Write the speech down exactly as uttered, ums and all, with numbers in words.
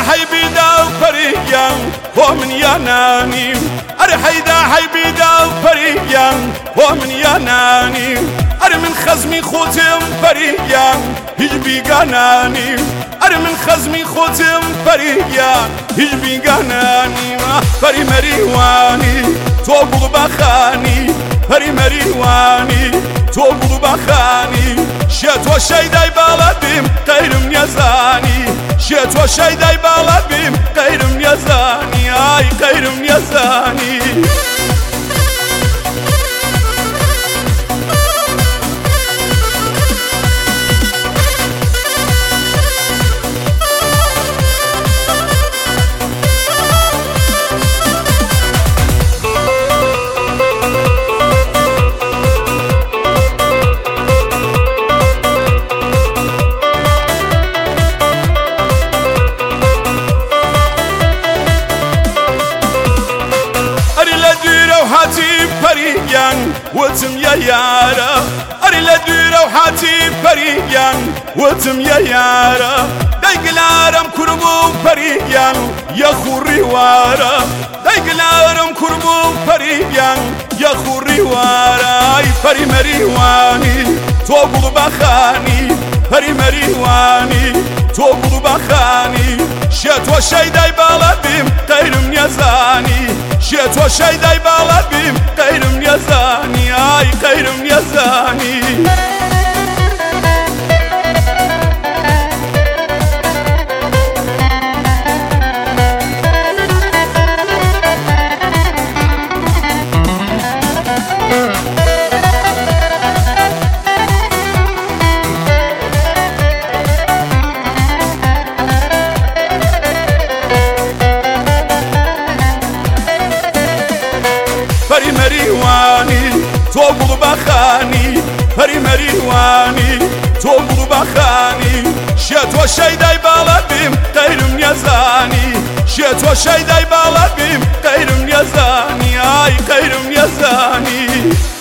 حيبيدا وفريقيان ومن ياناني أري حيدا حيبيدا وفريقيان ومن ياناني أري من خزمي خوتم فريقيان هجبي قاناني أري من خزمي خوتم فريقيان هجبي قاناني فري مريواني توبو بخاني فري مريواني توبو بخاني شيت وشيداي بلديم غيرم يزاني شيت وشيداي بلديم غيرم يزاني اي غيرم يزاني وتم يا يارا أري لديرة وحاتي فريقيان وتم يا يارا دايق العالم كربو فريقيان يا خوري وارا دايق العالم كربو فريقيان يا خوري وارا اي فري مريواني توبو بخاني فري مريواني توبو بخاني شيت وشيداي بلديم غيرم يزاني شيت وشيداي بلديم غيرم يزاني اي غيرم يزاني فري مريواني توبو بخاني فري مريواني توبو بخاني شيت وشيداي بلديم غيرم يزاني شيت وشيداي بلديم غيرم يزاني اي غيرم يزاني